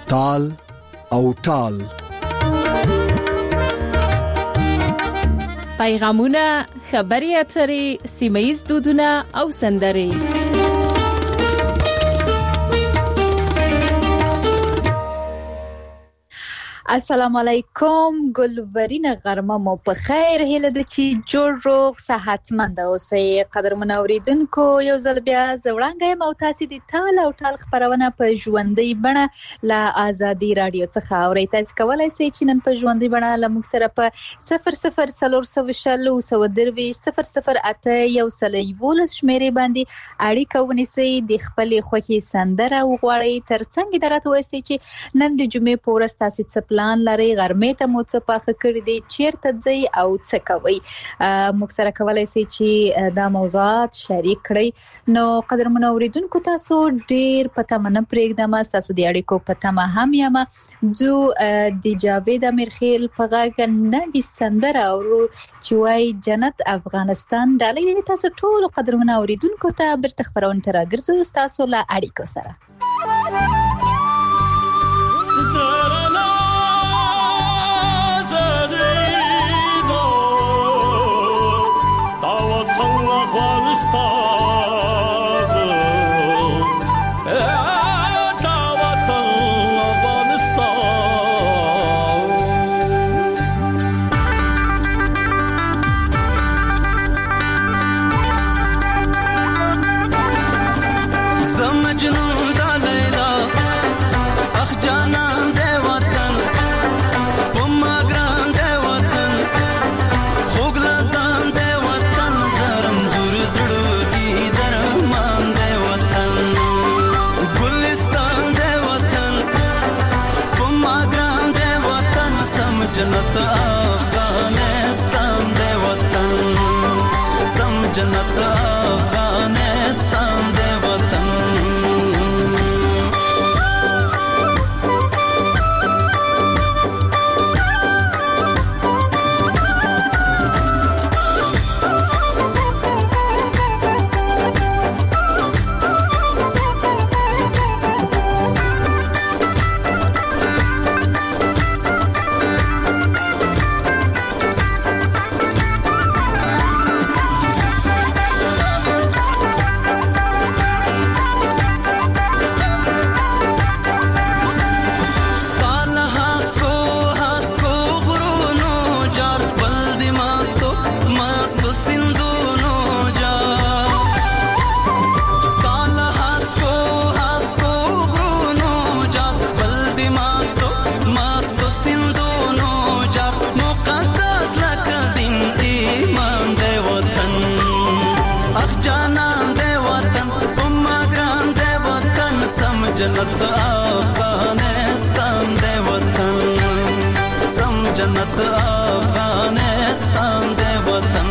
تال او ټال. پیغامونه، خبري اترې، سیمه‌ییز دودونه او سندرې. السلام علیکم، ګلورین غرمه مو په خیر. هیله ده چې جوړ روغ صحتمند اوسئ. قدرمن اوریدونکو، یو ځل بیا زوړانګه یم او تاسو د تال او ټال خبرونه په ژوندۍ بڼه له آزادي رادیو څخه اورئ. تاسو کولای شئ چې نن په ژوندۍ بڼه له موږ سره په 004008 شمیرې باندې اړیکه ونیسئ. د خپلې خوښې سندره وغواړئ. ترڅنګ درته وایي چې نن د جمعې په ورځ تاسو څه پلان لري، غرمې ته مو څه پاخه کړی دی، چیرته ځئ او څه کوئ. موږ سره کولای شئ چې دا موضوعات شریک کړئ. نو قدرمن اوریدونکو، تاسو ډیر پته منه پرېږدم، تاسو د اړیکو پته ما هم یم. جو د جاوید امیرخیل په غږ نوې سندره اورو چې وایي جنت افغانستان. ډالۍ دی تاسو ټول قدرمن اوریدونکو ته بیرته خبرونه تر راګرځو تاسو له اړیکو سره. جنت افغانستان دی وطن، سم جنت افغانستان دی وطن. جنت افغانستان دی وطن، سم جنت افغانستان دی وطن.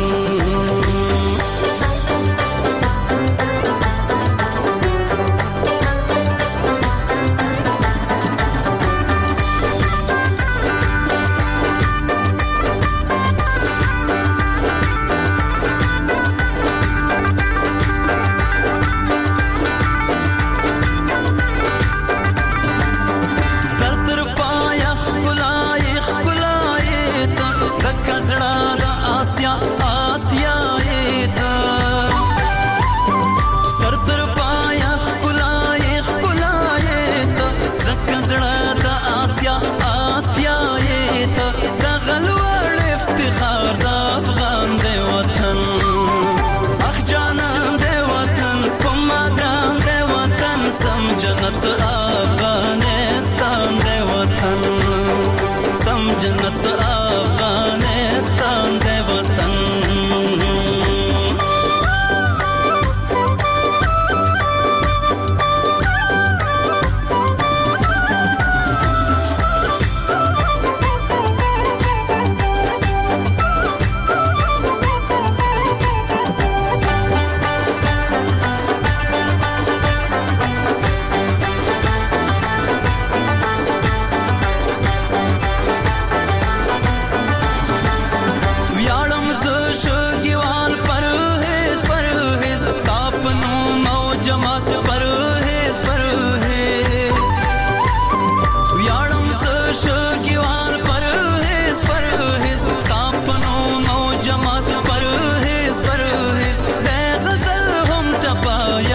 جنت افغانستان دی وطن، سم جنت افغانستان دی وطن.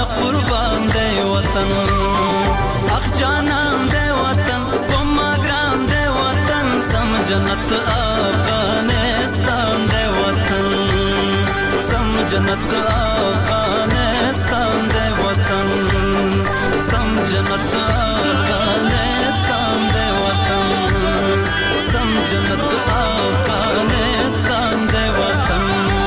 قربان دے وطن اخ جانان دے وطن کوما ګران دے وطن سم جنت افغانستان دے وطن سم جنت افغانستان دے وطن سم جنت افغانستان دے وطن سم جنت افغانستان دے وطن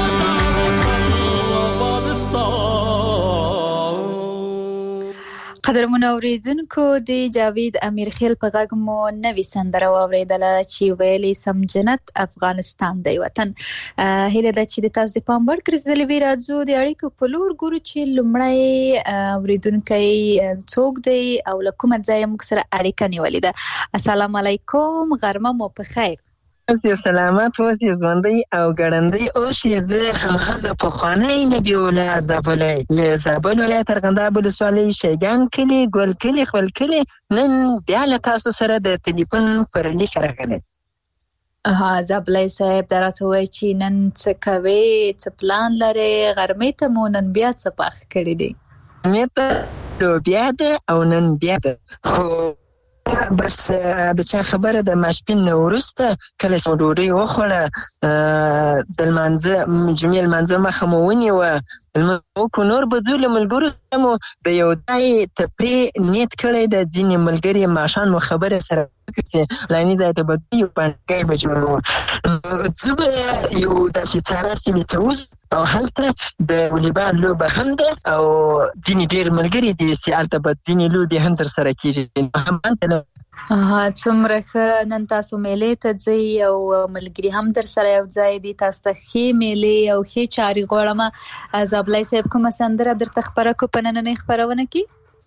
قدرمن اوریدونکو د جاوید امیرخیل په غږ مو نوې سندره واوریدله چې ویلي سم جنت افغانستان دی وطن. هیله ده چې د تاسو د پام وړ ګرځېدلې وي. راځو د اړیکو په لور ګورو چې لومړی اوریدونکی څوک دی او له کومه ځایه موږ سره اړیکه نیولې ده. السلام علیکم، غرمه مو په خیر. اوسې سلامت، اوسې ژوندی او ګړندی اوسې. زه هماغه پخوانی نبي الله زابلی له زابل ولایت ارغنداب ولسوالۍ شیګان کلي ګل کلي خپل کلي نن بیا له تاسو سره د تلیفون پر لیک راغلی. زابلی صاحب دا راته وایي چې نن څه کوې، څه پلان لرې؟ غرمې ته مو نن بیا څه پاخ کړي دي؟ غرمې ته لوبیا ده او نن بیا ده، خو بس د چا خبره د ماسپین نه وروسته کله چې ډوډۍ وخوړه د لمانځه جمعې لمانځه مخه مو ونیوه، لمونځ نور به ځو له ملګرو سره مو د یو ځای تفریح نیت کړی د ځینې ملګري ماښام مو خبره سره وکړه چې فلاني ځای ته به ځو یو پنډکی به جوړوو، ځو به یو داسې څاره سیمې ته وځو او هلته د والیبال لوبه هم ده او ځینې ډېر ملګري دي چې هلته به ځینې لوبې هم در سره کېږي. څومره ښه، نن تاسو میلې ته ځئ او ملګري هم در سره یو ځای دي. تاسو ته ښې میلې او ښې چارې غواړم. زابلی صاحب کومه سندره درته خپره کړو په نننۍ خپرونه کې؟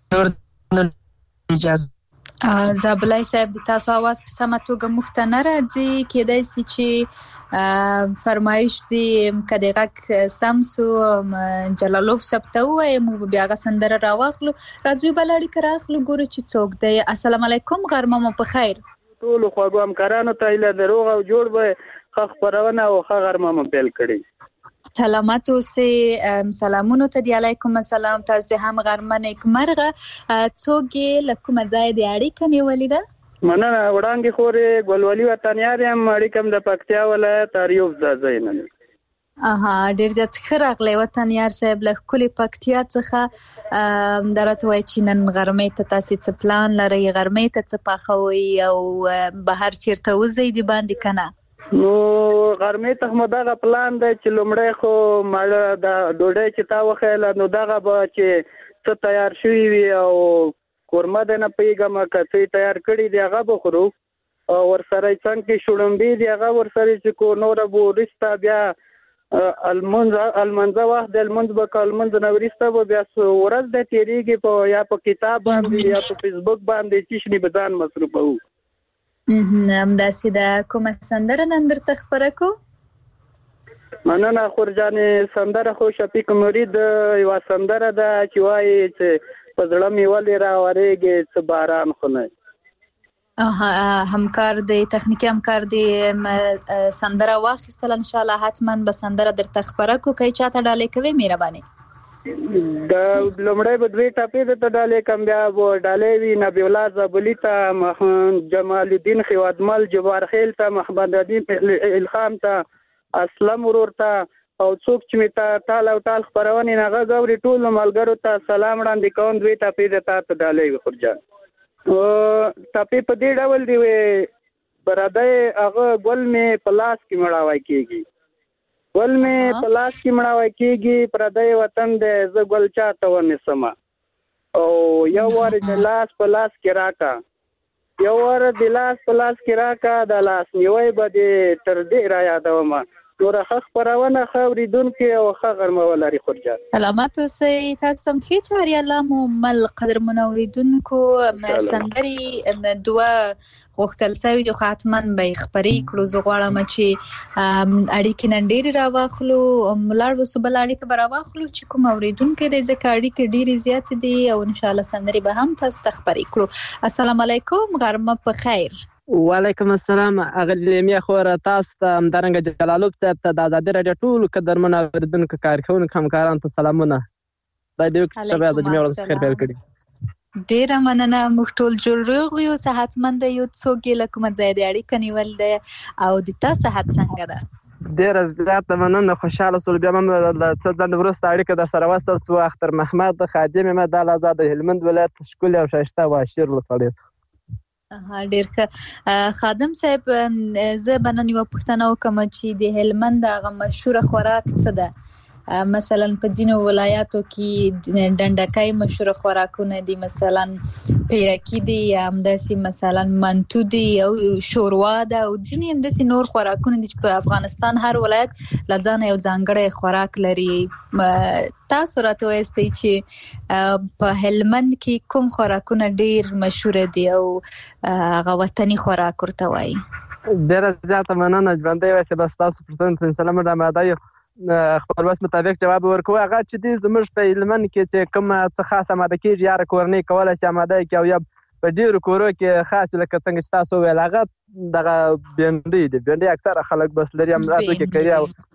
زابلی صاحب د تاسو आवाज په سمه توګه موږ ته نه راځي، کېدای شي چې فرمایش دی که د غږ سم سو جلالوف صاحب ته ووایي موږ به بیا هغه سندره راواخلو. راځو بله اړیکه راخلو ګورو چې څوک دی. السلام علیکم، غرمه مو په خیر. ټولو خواږو همکارانو ته هیله ده روغ او جوړ به ښه خپرونه او ښه غرمه مو پیل کړي. سلامت اوسئ. سلامونو ته دی. علیکم السلام. تاسو هم غرمه نیکمرغه. څوک یې له کومه ځایه د اړیکه نیولې ده؟ مننه. وړانګې خورې ګلولي وطنیار یم، اړیکه م د پکتیا ولایت اریوب ځای نه. ډېر زیات ښه راغلی وطنیار صاحب له ښکلې پکتیا څخه. دا راته وایي چې نن غرمې ته تاسې څه پلان لرئ؟ غرمې ته څه پخوئ او بهر چېرته وځئ د باندې که نه؟ نو غرمې ته مو دغه پلان دی چې لومړی خو ماړه د ډوډۍ چې تا وخیله نو دغه به چې څه تیار شوي وي او قورمه دی نه پوهېږم که څه تیار کړي دي هغه به خورو او ورسره څنګ کې شړومبې دي هغه ورسره چې کو نوره به وروسته بیا المنځه وخت د لمونځ به که لمونځ نه وروسته به بیا ورځ دی تېرېږي په یا په کتاب باندې یا په فیسبوک باندې چشني به ځان مصروفوو. همداسې ده. کومه سندره نن درته خپره کړو؟ مننه خورجانې. سندره خو شفیق مرید یوه سندره ده چې وایي چې په زړه مې ولې راورېږي څه باران خو نه. همکار دی، تخنیکي همکار دی، سندره واخیستله. انشاءالله حتما به سندره درته خپره کړو. که یې چاته ډالۍ کوې مهرباني؟ د لومړی به دوې ټاپې درته ډالۍ کړم، بیا به ډالۍ وي نبي الله زابلي ته، جمال الدین خیوادمل جبارخیل ته، محمد ادین الخام ته، اسلم ورور ته او څوک چې مې ټال او ټال خپرونې نه غږ اوري ټولو ملګرو ته سلام وړاندې کوم. دوې ټاپې د تا ته ډالۍ وي خورجان. ټاپې په دې ډول دی وې برادر هغه ګل مې په لاس کې مړاوی کېږي، ګل مې په لاس کې مړاوی کېږي، پردی وطن دی زه ګل چاته ونیسمه او یو وار د لاس په لاس کې راکا، یو وار د لاس په لاس کې راکا، د لاس نیوی به دې تر دې را یادومه. نوره ښه خپرونه ښه اورېدونکي او ښه غرمه ولري خورجان. سلامت اوسئ. تاسو هم ښې چارې الله مو مل. قدرمنو اورېدونکو سندرې دوه غوښتل سوي دي خو حتما به یې خپرې کړو. زه غواړم چې اړیکې نن ډېرې راواخلو، ولاړ به سو بله اړیکه به راواخلو چې کوم اورېدونکی دی، ځکه اړیکې ډېرې زیاتې دي او انشاءالله سندرې به هم تاسو ته خپرې کړو. السلام علیکم، غرمه په خیر. وعلیکم السلام. اغلی میا خور تاسو ته همدارنګه جلالوب صاحب ته د ازادي راډیو ټولو قدرمنو اورېدونکو کارکوونکو همکارانو ته سلامونه. دا دې وکړي چې سبا د جمعې ورځ خیر پیل کړي. ډیره مننه. موږ ټول جوړ روغ یو، صحتمند یو. څوک یې له کومه ځایه د اړیکه نیول دی او د تا صحت څنګه ده؟ ډیره زیاته مننه، خوشحاله سول. بیا هم څه ځنډ وروسته اړیکه در سره وستل څو اختر محمد خادم یم د آزاد هلمند ولایت ښکلي او ښایسته واشیر ولسوالۍ څخه. ډیر ښه. خادم صاحب، زه به نن یوه پوښتنه وکړم چې د هلمند هغه مشهوره خوراک څه ده؟ مثلا په ځینو ولایاتو کې ډنډکی مشهوره خوراکونه دي، مثلا پیرکی دي، همداسې مثلا منتو دي او شوروا ده او ځینې همداسې نور خوراکونه دي چې په افغانستان هر ولایت له ځانه یو ځانګړی خوراک لري. تاسو راته وایستئ چې په هلمند کې کوم خوراکونه ډیر مشهوره دي او هغه وطني خوراک ورته وایي؟ ډیره زیاته مننه. ژوندی وایسئ، بس تاسو پوښتنې ته انشاءالله موږ آماده یو خپل وس مطابق جواب ورکوو. هغه چې دی زموږ په هلمند کې چې کوم څه خاص آماده کېږي، یاره کورنۍ کولی شي آماده کړي او یا په ډېرو کورو کې خاص لکه څنګه چې تاسو وویل هغه دغه بینډۍ دي. بینډۍ اکثره خلک بس لري همداسې کې کوي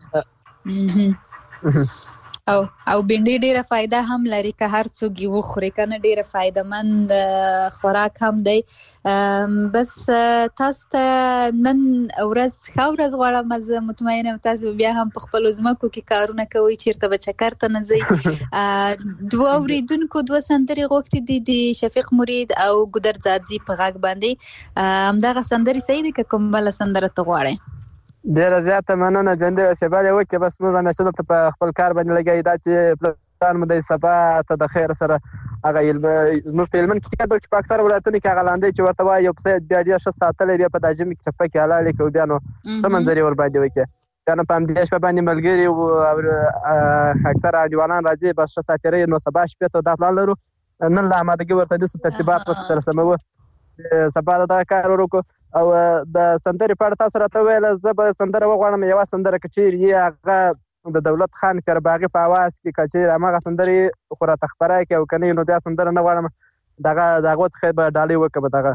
او بینډۍ ډیره فایده هم لري که هر څوک یې وخوري کنه، ډیره فایده مند خوراک هم دی. بس تاسو ته نن ورځ ښه ورځ غواړم. زه مطمئنه یم تاسو بیا هم په خپلو ځمکو کې کارونه کوئ، چیرته به چکر ته نه ځئ. دوه اورېدونکو دوه سندرې غوښتې دي د شفیق مرید او ګودر ځاځي په غږ باندې. همدغه سندرې صحیح دي که کوم بله سندره ته غواړئ؟ ډیره زیاته مننه. ژوندی اوسئ، بل یې وکړئ. بس موږ همیشه دلته په خپل کار باندې لګیا دا چې پلان مو دی سبا ته د خیر سره هغه زموږ په هلمند کې بلکې په اکثره ولایتونو کې هغه لاندې چې ورته وایي یو پسه بیا ډېر ښه ساتلی، بیا په دا ژمي کې چپه کې حلالې کړو، بیا نو ښه منظرې ورباندې وکړي. بیا نو په همدې شپه باندې ملګري او اکثره انډیوالان راځي، بس ښه ساتېرئ. نو سبا شپې ته دا پلان لرو، نن له آمادګي ورته نیسو، ترتیبات ورته سره سموو، سبا د دغه کار وکړو. او د سندرې په اړه تاسو راته وویل، زه به سندره وغواړم. یوه سندره که چیرې یې هغه د دولت خان کرباغي په اواز کې که چیرې هماغه سندرې خو راته خپره کړي او که نه نو بیا سندره نه غواړم، د هغو څخه به ډالۍ وکړم. دغه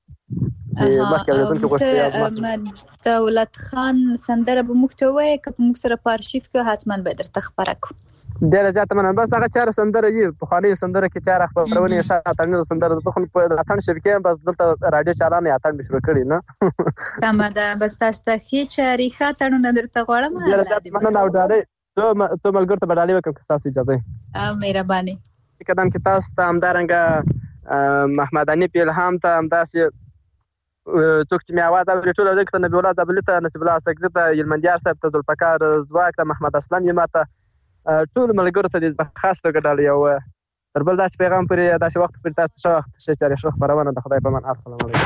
دولت خان سندره به موږ ته ووایې که په موږ سره په ارشیف کې حتما به درته خپره کړو. ډیره زیاته مننه. بس دغه چاره سندره یي پخوانۍ سندره کې چاره خپرونې شاته اتڼ سندره د خپل په اتڼ شبکې بس دلته رادیو چالان یې اتڼ شروع کړي نه. سمه ده. بس تاسو ته ښې چارې ښه اتڼونه درته غواړم. ډیره زیاته مننه. او ډالۍ څو ملګرو ته به ډالۍ وکړم که ستاسو اجازه وي. مهرباني. قدم کې تاسو ته همدارنګه محمد حنیف الهام ته همداسې څوک چې مې اواز اوري ټول اړیکو ته نبی الله زابلي ته نصیب الله سکزي ته یلمندیار صاحب ته ذوالفقار زواک ته محمد اسلم یما ته ټول ملګرو ته د خاص توګه ډالۍ. او تر بل داسې پیغام پورې داسې وخت پورې تاسو ښه وخت ښه چارې ښه خپرونه د خدای په امان. السلام علیکم.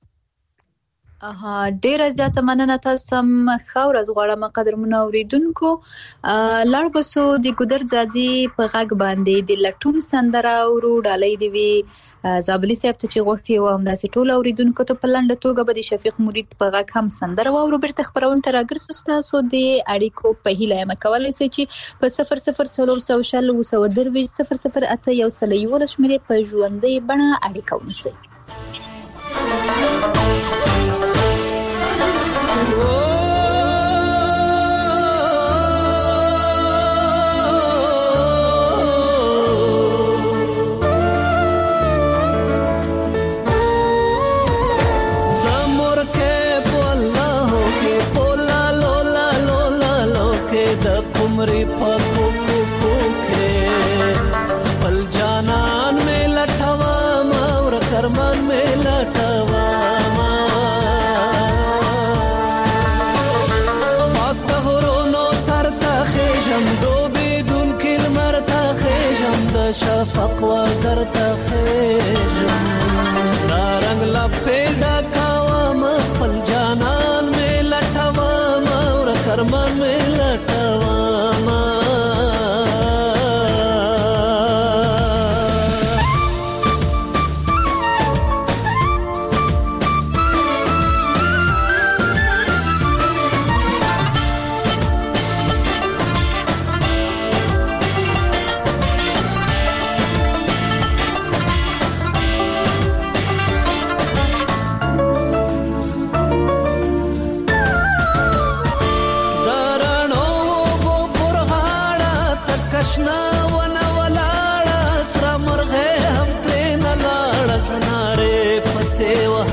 ډیره زیاته مننه. تاسو هم ښه ورځ غواړم قدرمنو اورېدونکو. لاړ به سو د ګودر ځاځي په غږ باندې د لټون سندره اورو. ډالۍ دې وي زابلي صاحب ته چې غوښتي وو، همداسې ټول اورېدونکو ته په لنډه توګه به د شفیق مرید په غږ هم سندره واورو. بیرته خپرونې ته راګرځو. ستاسو د اړیکو په هیله یم کولی شئ چې په 00404008 شمېرې په ژوندۍ بڼه اړیکه ونیسئ. شفق وزر تخیجم نارنگ لپیدا کاوام خپل جانان میں لټوام اور کرمان میں لټوام.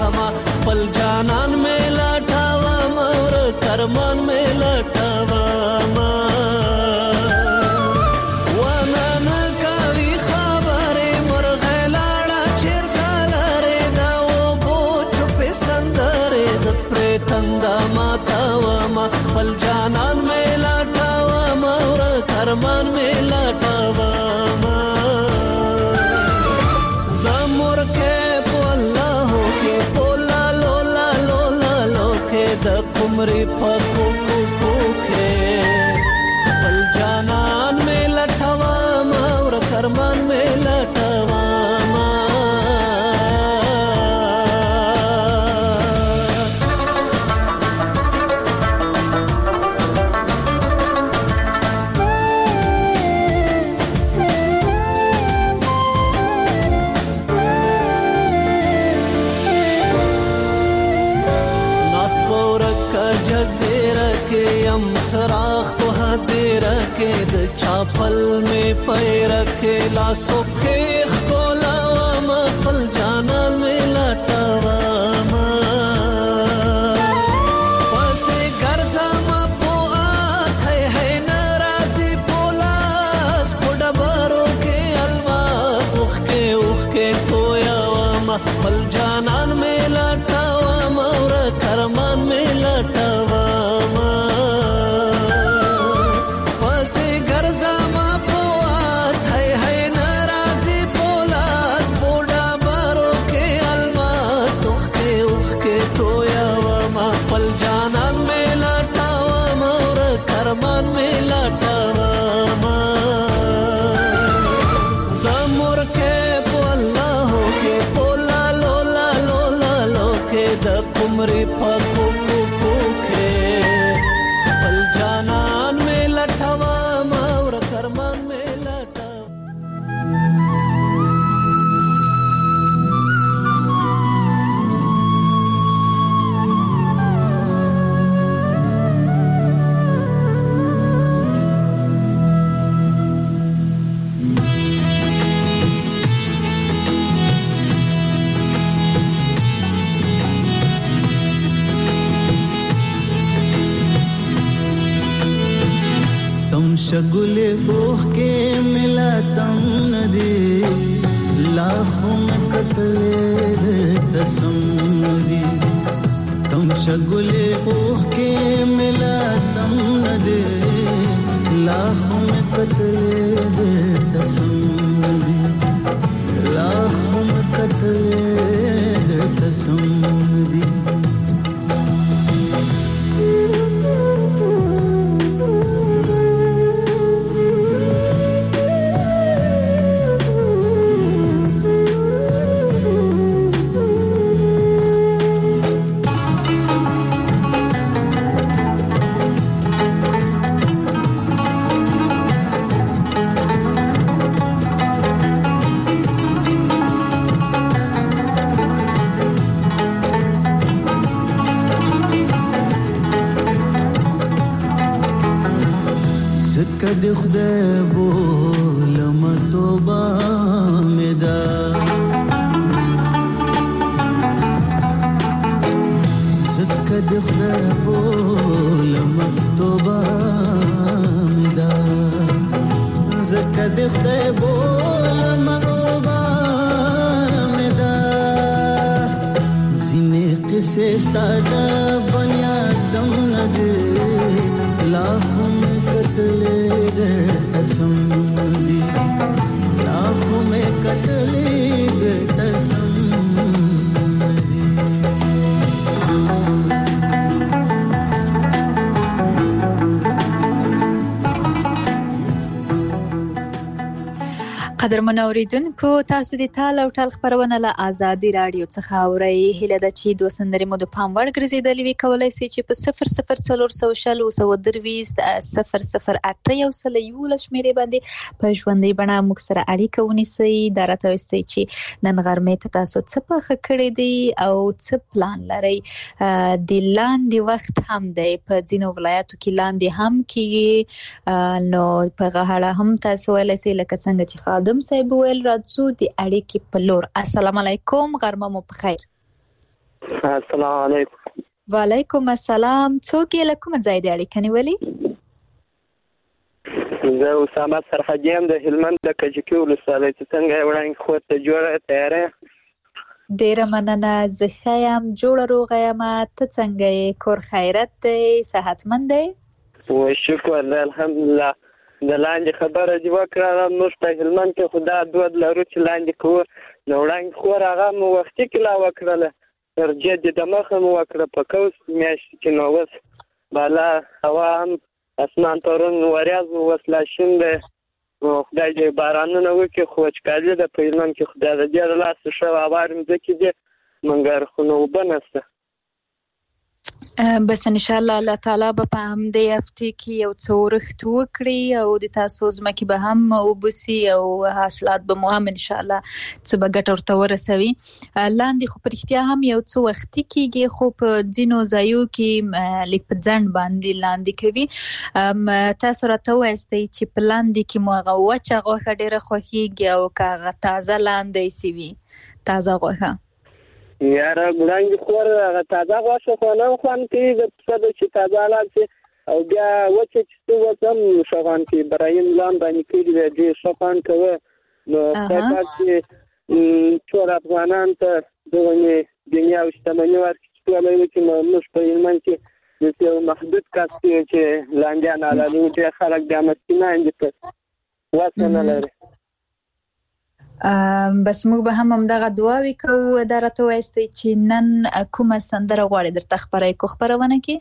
وهما خپل جانان مې لټوم ور کرمان مې لټوم ونن کوي خبره مرغه لاړه چیرته لره دا و بو چپ سندره زپره تندا ماتوم خپل جانان مې لټوم ور کرمان مې لټوم عمرې په کوکو کوکې خپل جانان مې لټوم او کرمان مې لټوم चराग तो हदेर के द चापल में पैर के लासो खेख को लावा मखल जाना में लटावा पसे गर्जा मा पो आस है नाराजी पोलास पोडबारो के अलवास उख के तोयावा मखल जाना में लटावा और करमान में लटावा عمرې په کوکو کوکې خپل جانان مې لټوم او کرمان مې لټوم शगुले बोख के मिला तम नदी लाखों में कतले तसम्मदी तुम शगुले बोख के मिला तम नदी लाखों में कतले तसम्मदी लाखों में कतले तसम्मदी د خدای بولم توبه مې ده زکه د خدای بولم توبه مې ده زکه د خدای بولم توبه مې ده ځینې قصې ستا د بنیادم نه دي लाखों में कतले दे तसम्मदी लाखों में कतले दे तसम्मदी قدرمن اوریدونکو تاسو د تال او ټال خبرونه له آزادي رادیو څخه اورئ. هیله ده چې د سندري مو د پام وړ ګرځیدلې وي. کولای شئ چې په 00403008 شمیرې باندې په ژوندۍ بڼه موږ سره اړیکه ونیسئ. دا راته وایي چې نن غرمې ته تاسو څه پخه کړی دی او څه پلان لرئ. د لاندې وخت هم دی په ځینو ولایتو کې لاندې هم کیږي، نو په غاړه هم تاسو ولای شئ لکه څنګه چې خادم صاحب ویل راځو د اړیکې په لور. السلام علیکم، غرمه مو په خیر. السلام علیکم. وعلیکم السلام. څوک یې له کومه ځای دی اړیکه نیولې؟ زه اسامه سرحدي یم د هلمند د کجکي ولسوالۍ. چې څنګه یې وړاندې خور ته جوړه تیاره؟ ډیره مننه. زه ښه یم، جوړه روغه یم. ته څنګه یې؟ کور خیرت دی؟ صحتمند دی؟ شکر الحمدلله. د لاندې خبره دې وکړه. موږ په هلمند کې خو دا دود لرو چې لاندې کوو. نو وړاندې خور هغه مو وختي کلا وکړله، تر جدي د مخه مو وکړه په کوس میاشتې کې. نو اوس بالا هوا هم اسمان پرون وریځ اوس لا شین دی. خدای دې بارانونه وکړي. خو وچکالي ده په هلمند کې. خدای د دې له لاسه ښه هوار مځکې دي مګر خو نو اوبه نشته. بس ان شاء الله الله تعالی به په همدې هفته کې یو څه ورښت وکړي او د تاسو ځمکې به هم وبسي او حاصلات به مو هم ان شاء الله څه به ګټه ورته ورسوي. لاندې خو په رښتیا هم یو څه وختي کېږي، خو په ځینو ځایو کې لیک په ځنډ باندې لاندې کوي. تاسو راته ووایئ چې په لاندې کې مو هغه وچه غوښه ډېره خوښېږي او که هغه تازه لاندې سوي تازه غوښه؟ یاره وړاندې خور هغه تازه غوښه خو نه خوند کوي. د پسه ده چې تازه حلال شي او بیا وچه چې څه اوس هم ښه خوند کوي. برایم لام باندې کړي دی ډېر ښه خوند کوي. نو خدای پاک چې ټول افغانانو ته دغه دنیا او شتمني ورکړي چې ټول یې وکړي. نو موږ په هلمند کې داسې یو محدود کس دی چې لاندیان حلالوي. ډېر خلک بیا مسکینان دي په وسه نه لري. بس موږ به هم همدغه دعاوې کوو. دا راته ووایئ چې نن کومه سندره غواړې درته خپره کړو خپرونه کې؟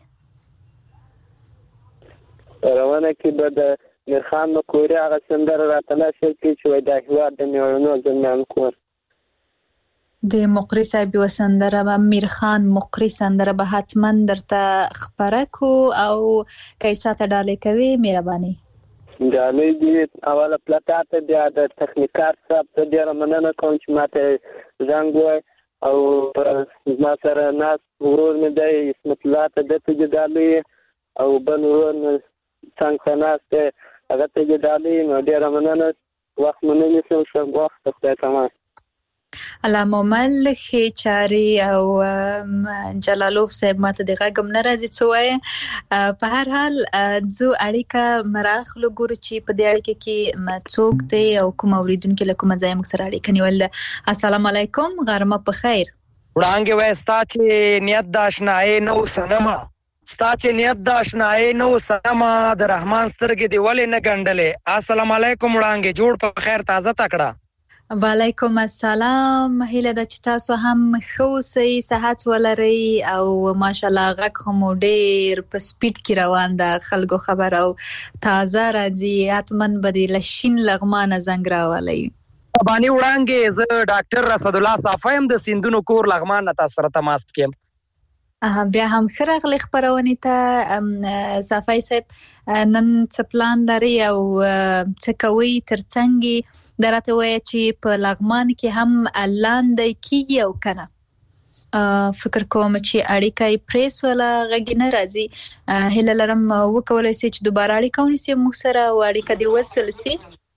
خپرونه کې به د میرخان مقوري هغه سندره راته نشر کړي چې وایي دا هېواد د مېړنو زلمیانو کور. د مقري صاحب یوه سندره به میرخان مقري سندره به حتما درته خپره کړو. او که یې چاته ډالۍ کوې مهرباني ډالۍ دي اوله پلتا ته بیا د تخنیکار صاحب ته ډېره مننه کوم چې ماته زنګ ووایي او زما سره ناست ورور مې دی اسمت الله ته ده ته دې ډالۍ او بل ورور مې څنګ ته ناست دی هغه ته دې ډالۍ. نو ډېره مننه. وخت مو نه نیسم ښه وخت ته خدای تمام. الله مومل ښې چارې او جلالوف صاحب ماته د غږ هم نه راځي څه وایي. په هر حال ځو اړیکه مراخلو ګورو چې په دې اړیکه کې څوک دی او کوم اوریدونکي له کومه ځایه موږ سره اړیکه نیول ده. السلام علیکم، غرمه په خیر. وړانګې وایي ستا چې نیت د اشنایۍ نه وسنمه، ستا چې نیت د اشنایۍ نه وسنمه، د رحمان سترګې دې ولې نه ګنډلې. السلام علیکم وړانګې، جوړ په خیر، تازه تکړه. وعلیکم السلام. هیله ده چې تاسو هم ښه اوسئ، صحت ولرئ او ماشاءالله غږ خو مو ډېر په سپیډ کې روان ده، خلکو خبر او تازه راځي. حتما به دې له شین لغمانه زنګ راولئ. بانی وړانګې، زه ډاکټر رسد الله صافی یم د سیندونو کور لغمان نه تاسو سره تماس کیم. بیا هم ښه راغلی خپرونې ته صافی صاحب. نن څه پلان لرئ او څه کوئ ترڅنګ دا راته ووایه چې په لغمان کې هم لاندی کیږي او که نه؟ فکر کوم چې اړیکه یې پرې سوله، غږ یې نه راځي. هیله لرم وکولی سي چې دوباره اړیکه ونیسي موږ سره او اړیکه دې وصل سي.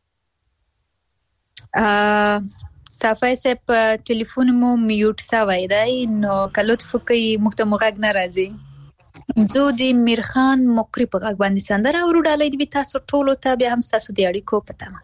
صافی صاحب ټلیفون مو میوټ سوی دی، نو که لطف وکړئ موږ ته مو غږ نه راځي. زه د میرخان مقري په غږ باندې سندره اورو. ډالۍ دې وي تاسو ټولو ته، بیا هم ستاسو د اړیکو په تمه.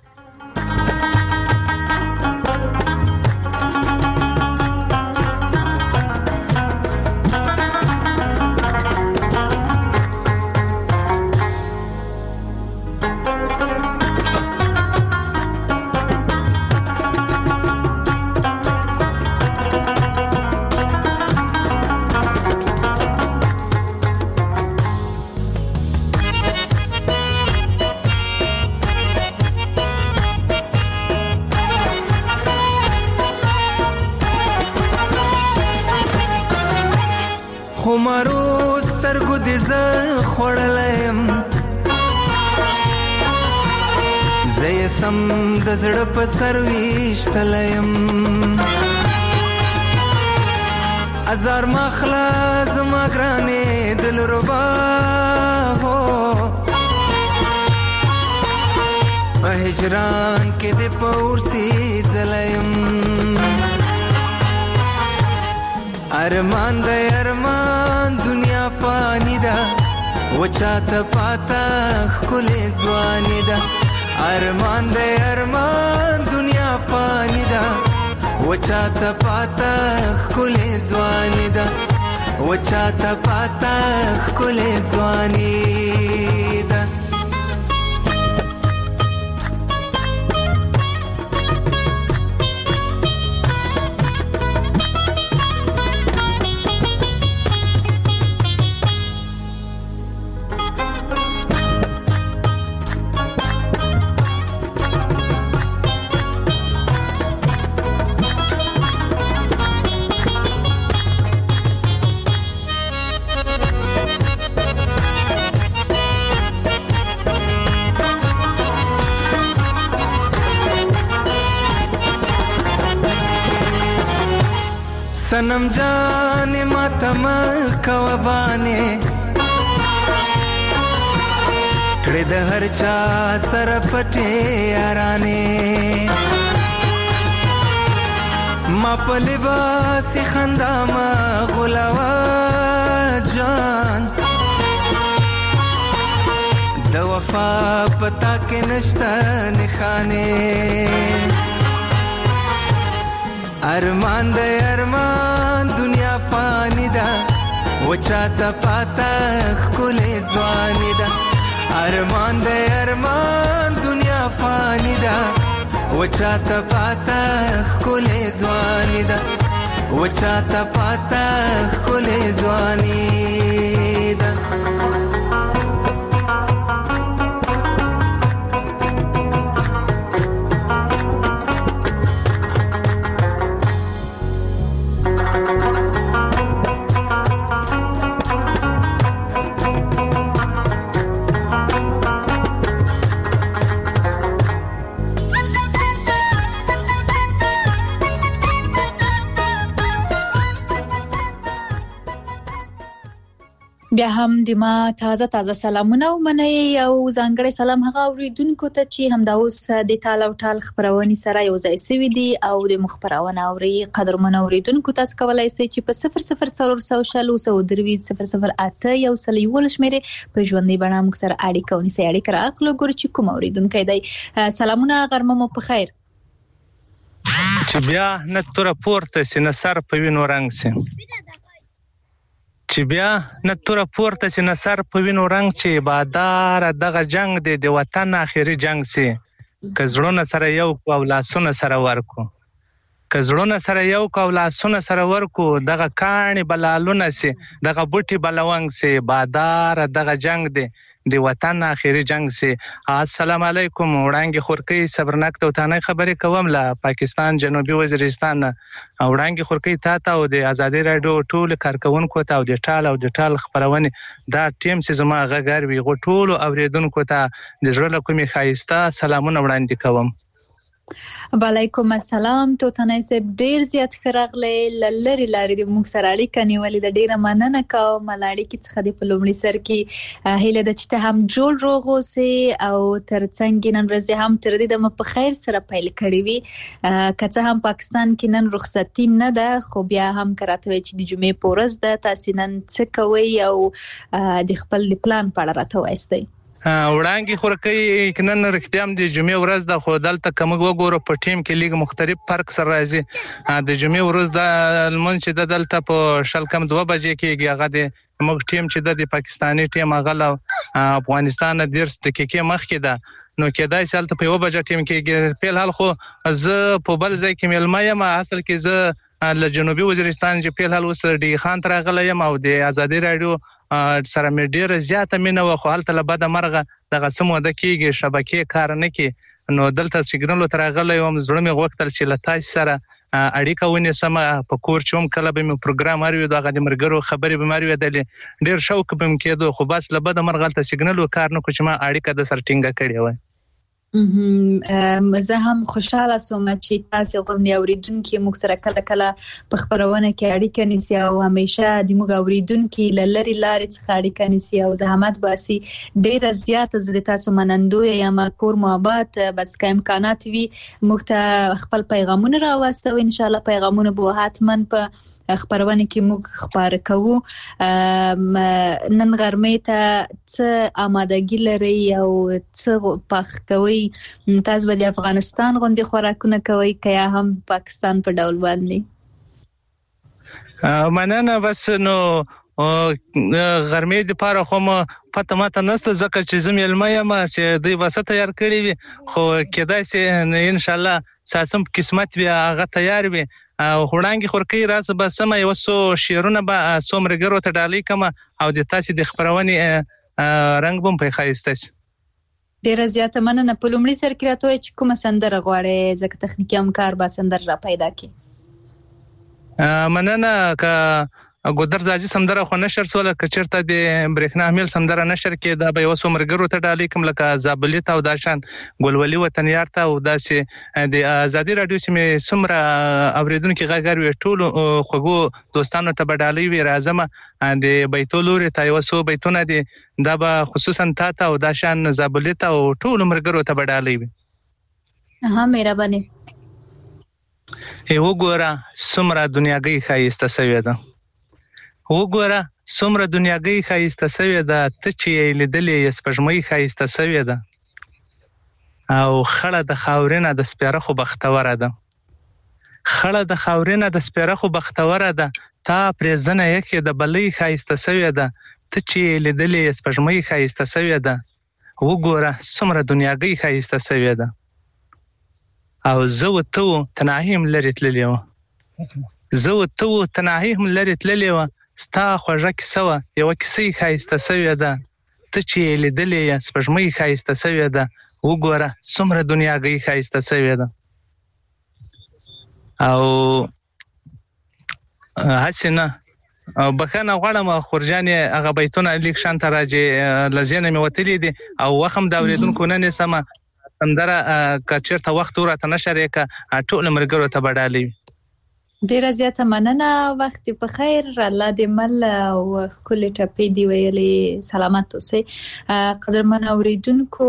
خمارو سترګو دې زه خوړلیم، زه یې سم د زړه په سر ویشتلیم. ازار مخلا زما ګرانې دلربا هو، په هجران کې دې په اورسي ځلیم. ار ارمان د ارمان دنیا فانی ده وچاته پاتا خلې ځواني ده ارمان د ارمان دنیا فانی ده وچاته پاتا خلې ځواني ده وچاته پاتا خلې ځواني ده सनम जाने मातम कवबाने कड़े द हर चा सर पटे याराने मा पलिबास खंदा मा गुलावा जान द वफा पता के नश्ता निखाने ارمان د ارمان دنیا فانی ده وچاته پاتا خلې ځواني ده ارمان د ارمان دنیا فانی ده وچاته پاتا خلې ځواني ده وچاته پاتا خلې ځواني ده بیا هم د ما تازه سلامونه ومنئ او ځانګړی سلام هغه اوریدونکو ته چې همدا اوس د ټال او ټال خبرونې سره یو ځای سوي دي او د مخبرونه اوري قدرمن اوریدونکو تاسو کولای شئ چې په 004008 یو سل یو شمیره په ژوندۍ بڼه موږ سره اړیکه ونیسئ اړیکه راغلو ګور چې کوم اوریدونکو دی سلامونه غرمه مو په خیر چې بیا نه تور پورته سینه سر په وینو رنگ سي چې بیا نه تور پورته سي نصر په وینو رنگ چې بادار دغه جنگ دی د وطن اخیری جنگ سي کزړونه سره یو کو لاسونه سره ورکو کزړونه سره یو کو لاسونه سره ورکو دغه کاڼي بلالونه سي دغه بوټي بلوانګ سي بادار دغه جنگ دی د وطن اخیری جنگ سي السلام علیکم وړانګي خورکی صبرناک ته تانه خبرې کوم لا پاکستان جنوبي وزیرستان وړانګي خورکی تا او د ازادي رادیو ټول کارکونکو ته او د ټال خبرونه دا ټیم سي زما غږر وی غټول اوریدونکو ته د ژوند کومي خایسته سلامونه وړاندې کوم وعلیکم السلام تو تنه سه ډیر زیات خراغله لری د موږ سره اړیکه نیولې د ډیره مننه کوم ملاړی کی څخه د پلومړي سر کی هله د چته هم جوړ روغو سي او ترڅنګ نن ورځ هم تر دې د په خیر سره پیل کړی وي کته هم پاکستان کې نن رخصتي نه ده خو بیا هم کراته چې د جمعې پورز ده تاسو نن څه کوي او د خپل پلان په اړه راته وایستئ وړانګي خورکی کنن رښتیام د جمعې ورځ د خو دلته کوم وګورو په ټیم کې لیګ مختلف فرق سره راځي د جمعې ورځ د لمن چې د دلته په شل کم 2 بجې کېږي هغه د موږ ټیم چې د پاکستاني ټیم هغه افغانستان د 10 دقیقې مخکې ده نو کېدای شي تل په 1 بجې ټیم کې په حال خو زه په بل ځای کې ملما یم اصل کې زه له جنوبي وزیرستان چې په حال اوس ډی خان تر غلې یم او د ازادي رادیو سره مې ډیره زیاته مینه و خو هلته له بده مرغه دغه سموده کېږي شبکې کار نه کوي نو دلته سیګنال تر غلې یم زړه مې غوښتل چې له تاسو سره اړیکه ونیسم په کور چوم کله به مې پروګرام اړوي دغه د مرګرو خبرې به مې ودلې ډیر شوق به مې کېدو خو بس له بده مرغه ته سیګنال کار نه کوم چې ما اړیکه د سر ټینګه کړې و زه هم خوشاله سوم چې تاسو غوښتنې اوریدونکو موږ سره کله کله په خبرونه کې اړیکه نیسي او همیشه د موږ اوریدونکو لری لارې څخه اړیکه نیسي او زحمت باسي. ډیر زیات زړه تاسو منندوی یم. کور محبت بس که امکانات وي موږ ته خپل پیغامونه راوستو. ان شاء الله پیغامونه به حتما په خبرونه کې موږ خبر کوو. نن غرمې ته څه آمادګي لري او څه پخ کوي؟ تاسو به د افغانستان غوندي خوراکونه کوي که یا هم پاکستان په ډول باندې؟ مننه. بس نو غرمې د پاره خو پته ماته نسته ځکه چې زم علمه یم چې دوی بسه تیار کړی وي خو کېدای شي ان شاء الله ساسم قسمت بیا هغه تیار وي. هوړانګي خورکې راس بس سم یو سو شیرونه به سومرګرو ته ډالۍ کما او د تاسو د خبرونې رنگ بم په خایسته. ډیره زیاته مننه. په لومړي سر کې راته چې کومه سندره غواړي ځکه تخنیکی همکار با سندره را پیدا کړي. مننه. که ګودر زاجي سندره خو نشر سوله که چیرته د برېښنا حمل سندره نشر کې دا به وسو مرګرو ته ډالۍ کوم لکه زابلیت او داشان ګلولي وطن یارته او داسې د ازادي رادیو سیمه سمره اوریدونکو غاګر وی ټول خوګو دوستانو ته ډالۍ وی راځم د بیتولوري ته وسو بیتونه دي دا به خصوصا تاته او داشان زابلیت او ټول مرګرو ته ډالۍ وی. مهرباني. وګوره سمره دنیاګي خایسته سوي ده. وګوره څومره دنیاګي خایسته سوي ده. ته چې لیدلې سپږمۍ خایسته سوي ده او خړه د خاورینه د سپیره خو بختوره ده. خړه د خاورینه د سپیره خو بختوره ده. تا پرېزنه یکې د بلې خایسته سوي ده. ته چې لیدلې سپږمۍ خایسته سوي ده. وګوره څومره دنیاګي خایسته سوي ده او زه وته تناهیم لري تللی و. زه وته تناهیم لري تللی و. ستا خوږه کیسه وه یوه کیسه یې ښایسته سوې ده. ته چې یې لیدلې یې سپږمۍ ښایسته سوې ده. وګوره څومره دنیاګۍ ښایسته سوې ده. او هسې نه بخښنه غواړم خورجانې هغه بیتونه لیک شانته راجې له ذهنه مې وتلي دي او وخت هم د اورېدونکو نه نیسمه سندره که چېرته وخت وراته نشر یې که ټولو ملګرو ته به ډالۍ وي. ډیره زیاته مننه. وخت په خیر. الله دې مل او ښکلې ټپې دې ویلې. سلامت اوسئ. قدرمن اوریدونکو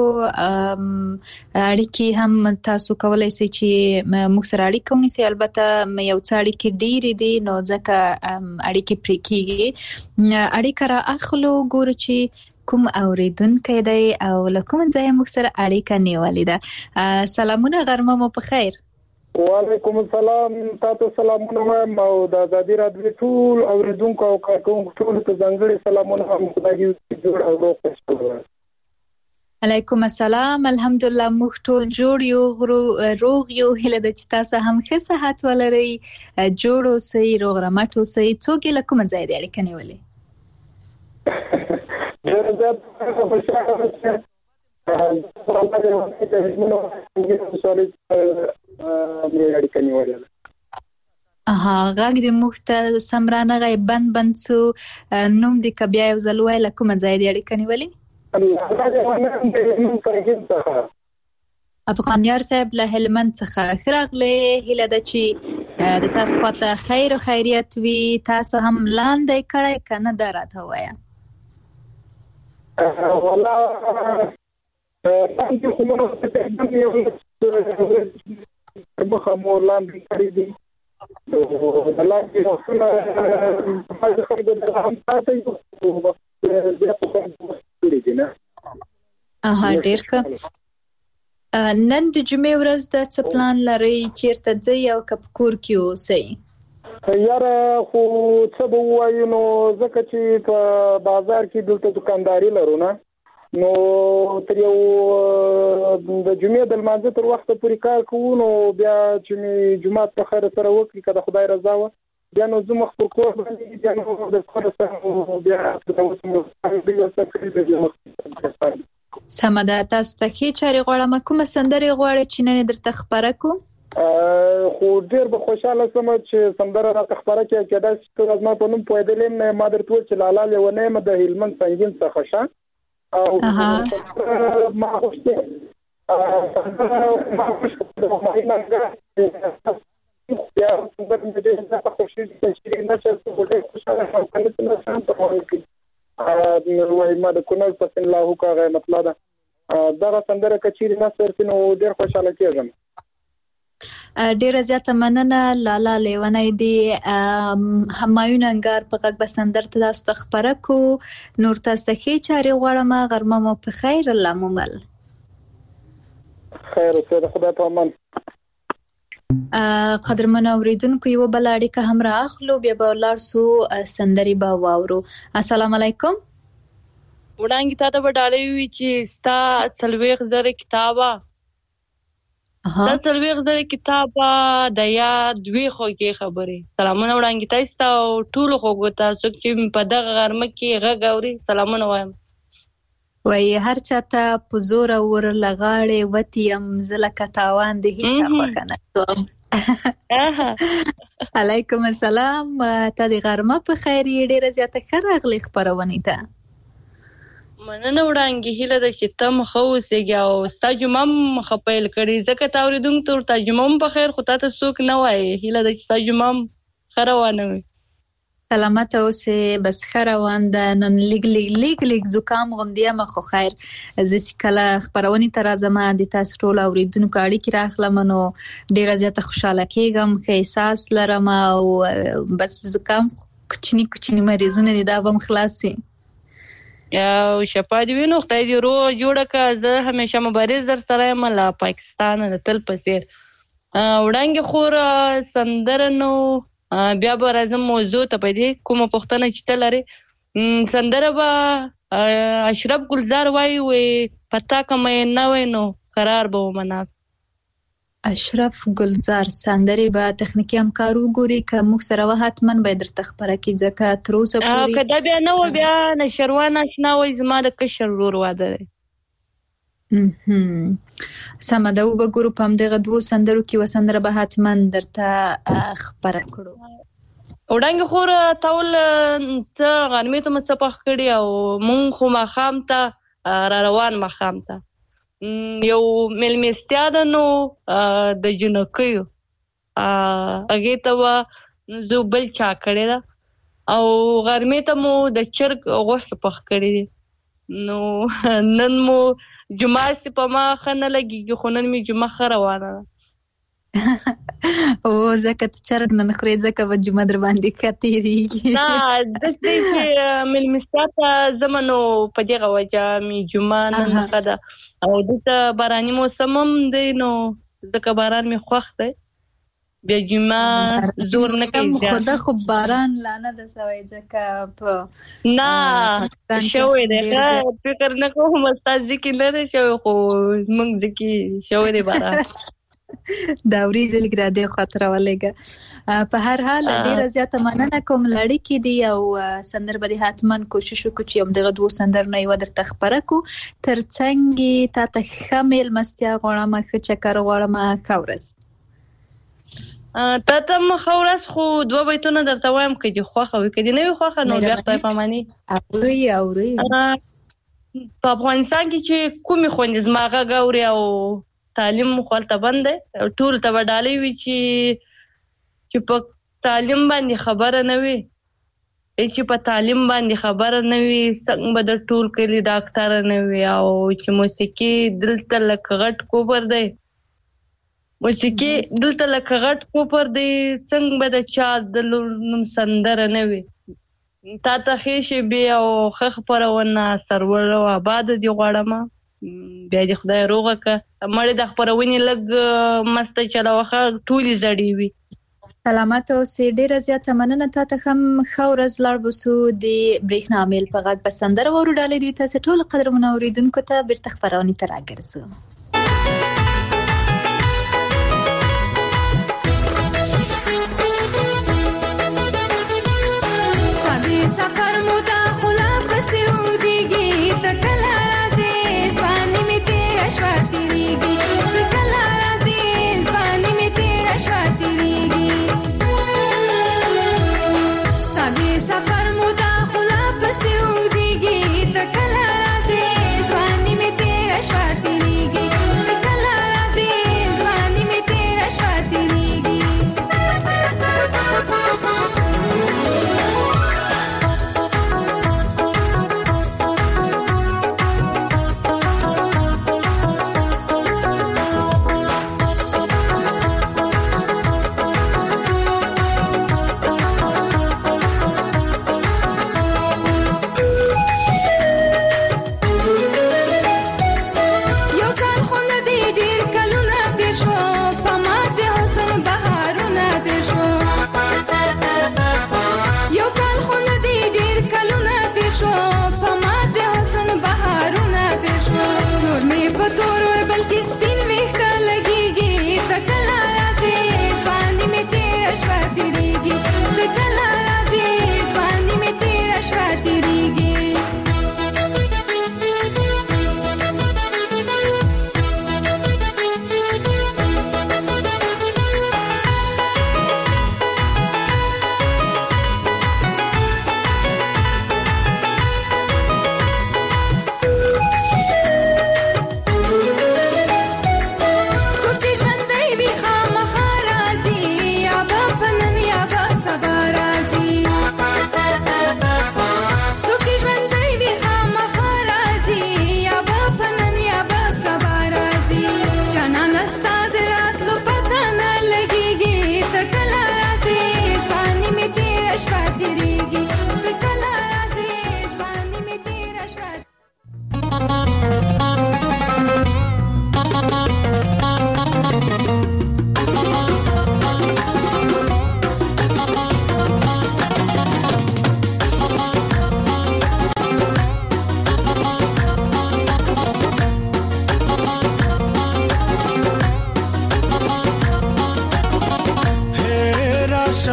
اړیکې هم تاسو کولای شئ چې موږ سره اړیکه ونیسئ. البته یو څه اړیکې ډېرې دي نو ځکه اړیکې پرې کېږي. اړیکه را اخلو ګورو چې کوم اوریدونکی دی او له کوم ځایه موږ سره اړیکه نیولې ده. سلامونه غرمه مو په خیر. وعلیکم السلام. تاسو سلامونه وایم او د ازادي رادیو ټول اوریدونکو او کارکونکو ټول ته ځانګړي سلامونه هم خدای دې جوړ او روغ وساتي. علیکم السلام. الحمدلله موږ ټول جوړ یو روغ یو. هله د چې تاسو هم ښه صحت ولرئ جوړ اوسئ روغ رمټ اوسئ. څوک له کوم ځای دی اړیکه نیولې؟ ډېر زیات خوشاله غږ د موږ ته سمرانه غي بند سو نوم د کبیا یو ځلوي له کوم ځای دی اړیکه نیولې؟ افغان یار صاحب له هلمند څخه خراغله. هله د چې د تاسو خواته خیر او خیریت وي. تاسو هم لاندې کړه کنه دراته وایا. والله باندې کومه څه یو مخه مولان کړی دي. الله دې رسول هغه خبره ده هم تاسو یو ډیر ښه. نن د جمعې ورځ د څه پلان لرئ؟ چیرته ځئ او که په کور کې اوسئ؟ یاره خو څه به ووایو نو ځکه چې په بازار کې دلته دکانداري لرو نه نو تر یو د جمعې د لمانځه تر وخته پورې کار کوو نو بیا چې مې جمعات په خیر سره وکړي که د خدای رضا وه بیا نو زه مخ پر کور باندې بیا نو د کور سره بیا سمه ده. تاسو ته ښې چارې غواړم. کومه سندرې غواړئ چې نن درته خپره کړو؟ خو ډېر به خوشحاله شم چې سندره راته خپره کړې. کېدای شي ته زما په نوم پوهېدلی یم نه ما درته وویل چې لالا لیونی یم د هلمند سنګین څخه شه او ما غوښتې یا د دې په خوشي چې نشه څه خوشاله کنه شان ته وایي وای ما د کونل په الله کا غي مطلب دا سندره کچیر نصر نو ډیر خوشاله کېږم. ډیره زیاته مننه لالا لیونی دی همایون انګار په غږ بسندر ته تاسو خبره کو نور تاسو کې چاري غواړم غرمه مو په خیر الله مومل خیر اوسه خدای په امان. قدرمن اوریدونکو یو بل اړیکه هم راخلو بیا به ولر سو سندري با واورو. السلام علیکم. وړاندې تا ته وډالې وی چې ستا څلويخ زره کتابه دا څلويخ زره کتابه د یا دوی خوږی خبره سلامونه وړاندې تاسو ته ټول خوږو تاسو چې په دغه غرمه کې غږوري سلامونه وایم. وای هر چاته په زور ور لغاړې وتیم زلک تاوان د هیڅ خواکنه. علیکم السلام ته د غرمه په خیر ډیره زیاته خرغلی خبرونه ته مننه وړاندې هیله د چې تم خو سیګي او ستا جمعه خپل کړي ځکه تا اوریدونکو ته جمعه په خیر خو ته څوک نه وای هیله د چې ستا جمعه خروانه وي سلامت اوسه بس خروان د نن لیګ زکام غوندیا مخ خیر زه کله خبرونی تر ازمه د تاسو ټول اوریدونکو اړیکې راخلم نو ډیره زیاته خوشاله کېږم چې احساس لرم او بس زکام کوچنی مریضونه دي دا هم خلاصي او شپه دی وینو خدای دې رو جوړه کا زه همیشه مبارز در سره یم لا پاکستان د تل پسیر وړاندې خور سندرنو بیا به راځم موضوع ته پدې کومه پښتنه چې تلره سندره با اشرف گلزار وای پتا کمه نه وینو قرار به مناس اشرف گلزار سندري با تخنیکی همکارو ګوري که موږ سره حتمن به درته خبره کی ځکه تر اوسه پورې کدا بیا نو بیا نشروان آشنا وای زما د کشر ورور واده سمه ده وګورو په همدغه دوه سندرو کې وسندره به حتمن درته خبره کړو. وړاندې خور تاول څه غرمې ته مصپخ کړی او مونږ خو مخام ته را روان مخام ته یو ملمستیا ده نو د جنکیو هغه ته زو بل چا کړی ده او غرمې ته مو د چرګ غوښه پخ کړی نو نن مو جمعه سي په ما خنه لګي خو نن می جمعه روانه او زکه چرګ نن خوري زکه و جمعه در باندې کتيري نه د دې ملمستیا زمنو په دغه وجه می جمعه نن خدا او دته باراني موسم هم دی نو زکه باران می خوښ دی بیا جمعه زور نه کوي خدا خو باران لانه د سوي ځکه په نه شوې ده فکر نه کوم استاد ځکه نه شوې خو موږ ځکه شوې ده باران دا ورېځل ګراده خطر ولګه په هر حال ډیره زیاته مننه کوم لړۍ کې دی او سندر به حتمن کوشش وکړو چې هم دغه دوه سندر نه یو درته خبره کو ترڅنګ تا ته خمل مستیا غواړم چې چکر غواړم خورس ته مخورس خو دوه بیتونه درته وایم چې خوخه وي کدي نه وي خوخه نو بیا خدای پاماني اوري په افغانستان کې چې کومي خوندې زماغه غوري او تعلیم خپلته بند ټول ته وډالې وی چې په تعلیم باندې خبره نه وي چې په تعلیم باندې خبره نه وي څنګه به د ټول کلی ډاکټر نه وي او چې موسیقي دلته لکه غټ کوبر دی موسیقي دلته لکه غټ کوپر دی څنګه به د چا د نوم سندره نه وي تا ته خېشي بیا او خخ پرونه سرور او آباد دی غواړم بیا د خدای روغه ک مړ د خبرونې لګ مست چلوخه ټولي زړی وي سلامت او سي ډیره زیاته مننه ته هم خورز لړ بسو د برېښنا میل په غږ بسندر ورو ډالې دی تاسو ټول قدر منوریدونکو ته بیرته خبرونه تر راګرځو سفر مودا خلا پسې ودیږي تکلا راځي ځواني می تیر شواتيږي تکلا راځي ځواني می تیر شواتيږي ستاسو سفر مودا خلا پسې ودیږي تکلا راځي ځواني می تیر شواتيږي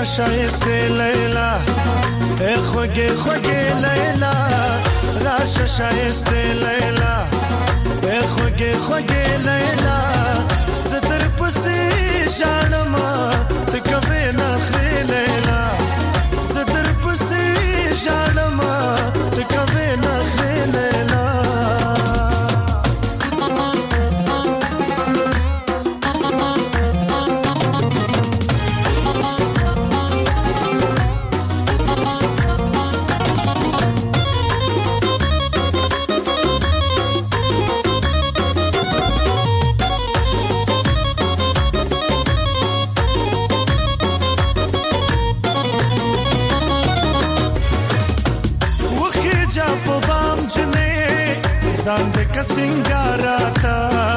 شایسته لیلا ای خوږې خوږې لیلا راشه شایسته لیلا ای خوږې خوږې لیلا زه در پسې ژاړم ته کوې نخرې لیلا زه در پسې ژاړم ته کوې نخرې لیلا ځان د کسنګاراتا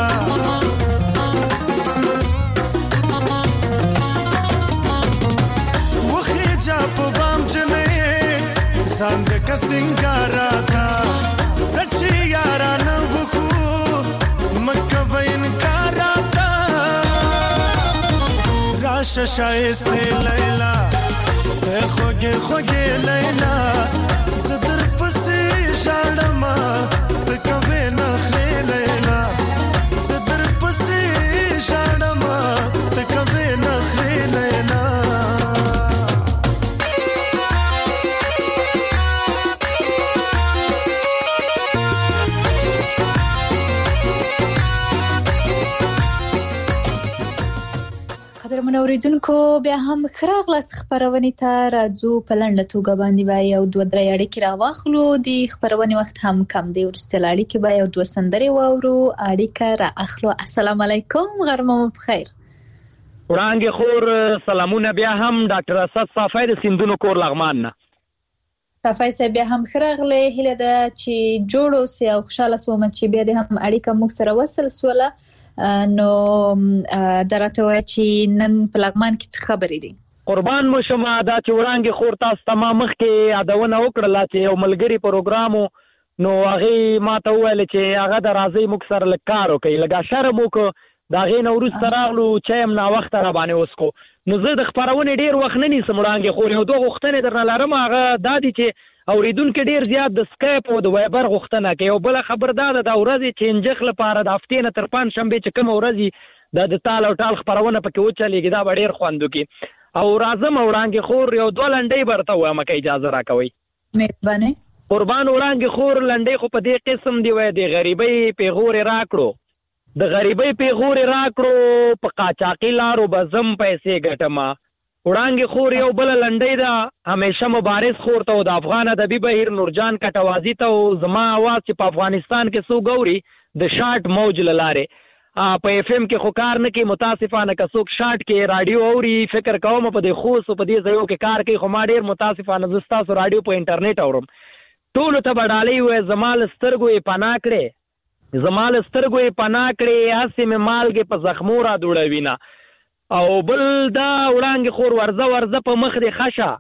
وخی جا په بام جنې ځان د کسنګاراتا سچي یارانه وکو مکه وینکاراتا راشه شایسته لیلا خوږې خوږې لیلا زدر پسې ژاړم کوي نخرې لیلا صدر پسې ژاړم ته کوي نخرې لیلا قدرمن اوریدونکو بیا هم خراغلاس خبرونه ته راځو په لنډه توګه باندې وای او دوه درې اړیکې راواخلو د خبرونه وخت هم کم دی ورستل اړیکې به یو دوه سندري واورو اړیکه را اخلو. السلام علیکم غرمه بخیر. وړاندې خور سلامونه بیا هم ډاکټر اسد صافی د سیندونو کور لغمان نه صافی صاحب بیا هم خراغله هله د چې جوړو سي او خوشاله سوم چې بیا د هم اړیکه موږ سره وصل سوله نو درته وای چې نن په لغمان کې څه خبرې دي؟ قربان مو شمه دا چې وړاندې خور تاسو تمام مخ کې یادونه وکړه چې یو ملګری پروګرامو نو هغه ماته ویل چې هغه د راځي موږ سره لکارو کوي لګا شرم وکړو دا غي نو ورس تراغلو چې هم نا وخت را باندې وسکو نو زه د خبرونه ډیر وخت نه نیسم وړاندې خور یو دوه غختنه درنه لارم هغه دادی چې اوریدونکو ډیر زیات د سکایپ او د وایبر غختنه کوي او بل خبردار د ورځې چې انجخ لپاره د هفتې نه تر پنځ شنبه چې کوم ورځي د تال او ټال خبرونه پکې وچلېږي دا ډیر خوندو کې او راځم وړاندې خور یو دوه لنډۍ برته وایم که اجازه راکوي مهرباني قربان وړاندې خور لنډۍ خو په دې قسم دی وای د غریبۍ پیغور راکړو د غریبۍ پیغور راکړو په قاچاقي لارو بزم پیسې ګټما وړاندې خور یو بل لنډۍ دا همیشه مبارز خور ته د افغان ادبي بهیر نورجان کټوازی ته زما आवाज چې په افغانستان کې سو ګوري د شارټ موج لاره په اف ام کې خو کار نه کې متاسفانه کڅوک شارټ کې رادیو اوري فکر کوم په دې خوص په دې ځایو کې کار کوي خو ما ډیر متاسفانه زستا سو رادیو په انټرنیټ اورم ټول ته بډالې وې زمال سترګو یې پنا کړې هسې مې مالګې په زخمو را دوړوینه او بل دا وړاندې خور ورزه په مخ دې خشه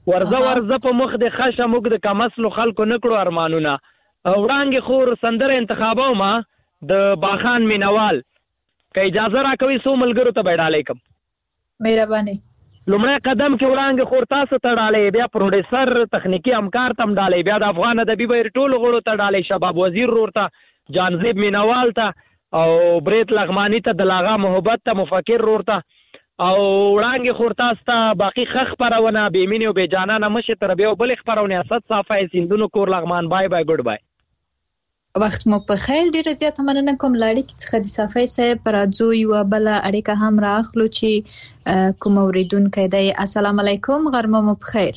موږ د کمسلو خلکو نکړو ارمانونه وړاندې خور سندره انتخابو ما د باخان مینوال که اجازه راکوي سو ملګرو ته بډالې کوم مهرباني لومړی قدم کې وړاندې خور تاسو ته ډالې بیا پروډوسر تخنیکی همکار تم ډالې بیا د افغان ادبي بهیر ټولو غړو ته ډالې شباب وزیر رور ته جانزیب مینوال ته او بریت لغمانی ته د لاغا محبت ته مفکر رور ته او وړاندې خور تاسو ته باقي خخ خبرونه بې مینې او بې جانانه مشې تر بیا بلې خبرونه اسد صافی سیندونو کور لغمان بای ګډ بای وخت مو په خیر ډیره زیاته مننه کوم لاړې کې څخه د صافی صاحب راځو یو بل اړیکه هم راخلو چې کوم اوریدونکو دی. السلام علیکم غرمه مو په خیر.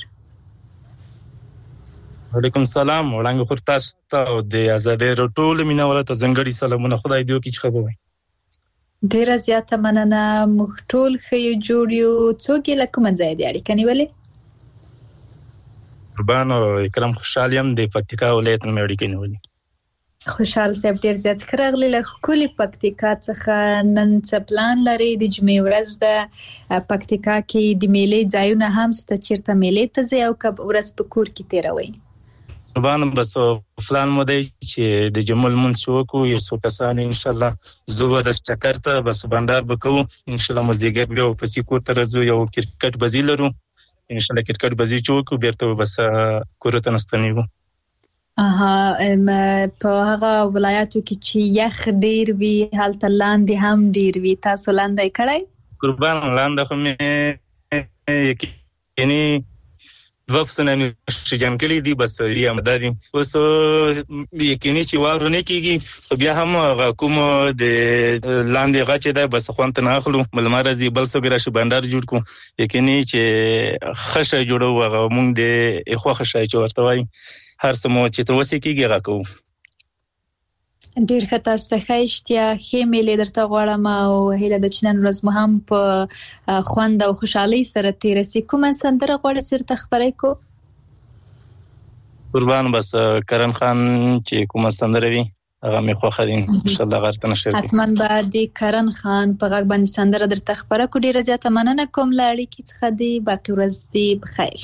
وعلیکم السلام وړاندې خور تاسو ته د آزادۍ ټول مینوال ته ځنګړي سلامونه خدای دې وکړي چې خبر وي ډیره زیاته مننه موږ ټول ښه جوړ یو څوک له کوم ځای دی اړیکه نیولې قربان او اکرام خوشحالیم د پکتیکا ولایت نه اړیکه نیولې خوشحال صاحب ډیر زیات خراغلی له کلی پکتیکا څخه نن څه پلان لري د جمعې ورځ د پکتیکا کې د میلې ځایونه هم ست چیرته میلې ته ځي او کب ورځ په کور کې تیروي قربان بس فلان مو دی چې د جمل منسوکو یو څو کسان ان شاء الله زو د چکر ته بس بندر بکو ان شاء الله مزدګر بیا په سیکو تر زو یو کرکټ بزیلرو ان شاء الله کرکټ بازی چوکو بیرته بس کورته نستنیږو. په هغه ولایاتو کې چې یخ ډیر وي هلته لاندې هم ډیر وي، تاسو لاندې کړئ؟ قربان لاندې خو مې یعنی وفسنه شجن کلی دی بس لري امدادي اوس یقیني چې واره نه کیږي بیا هم کوم د لاندې غچې ده بس خوانت نه اخلو ملمرزي بل څه ګراشي بندر جوړ کو یقیني چې خشه جوړو هغه مونږ د اخو خشه چې ورته وای هر سمو چې تر وسه کیږي راکو. ډیر ښه تاسو ښه اشتیا خېمې درته غواړم او هیله د چنن ورځ مو هم په خوند او خوشحالۍ سره تیر سي. کومه سندره غواړئ چې تخبرای کو؟ قربان بس کرن خان چې کومه سندره وي هغه مې خوښه دي ان شاء الله غرته نشي. حتما بعد کرن خان په غږ باندې سندره درته خبره کو. ډیره زیاته مننه کوم لاړی کی څخه دی. باقي ورځ دی بخیر.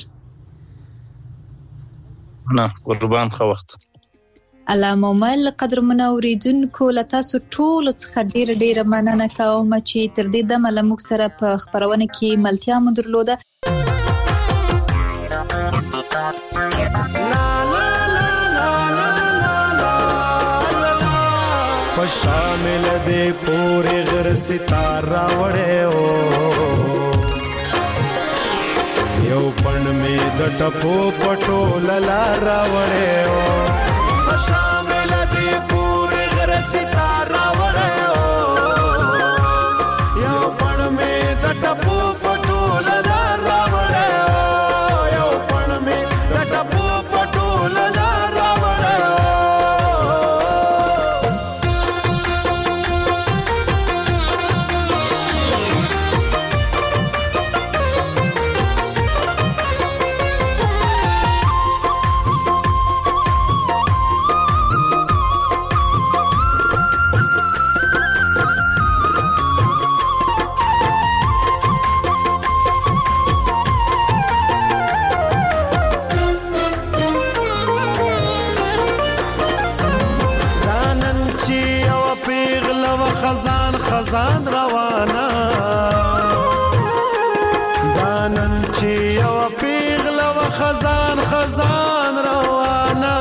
نه قربان خو وخت الله مومل قدر منوریدونکو لتاسو ټول څخه ډیره مننه کوم چې تر دې دمه لموږ سره په خبرونه کې ملتیا مو درلوده. شامل دې پورې غر ستاره وړې او یو پړ مې د ټپو پټو لاره وړې او شامل دې پورې غر ستاره وړې او یو پړ مې د ټپو پټو لاره وړې او یو پړ مې د ټپو پټو لاره وړې خزان روانه دانن چې یو پیغله و خزان روانه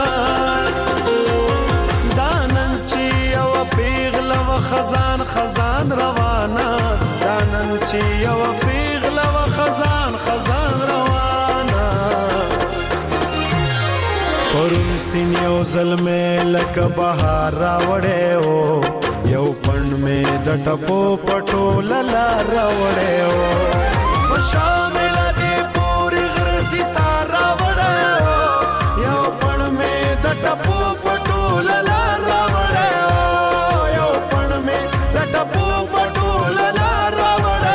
دانن چې یو پیغله و خزان روانه دانن چې یو پیغله و خزان روانه پرون سین یو ظلمه لکه بهار راوړې او یو پړ مې د ټپو پټو لاره وړې او په شامل دې پورې غر ستاره وړې او یو پړ مې د ټپو پټو لاره وړې او یو پړ مې د ټپو پټو لاره وړې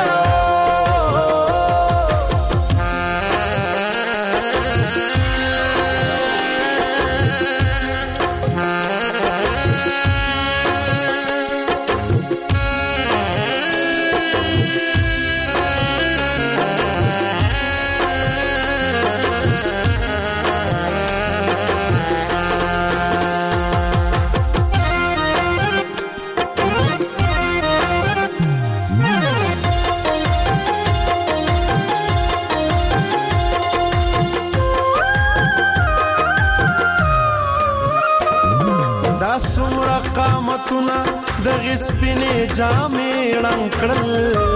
د غسپینې جامې رنگ کړل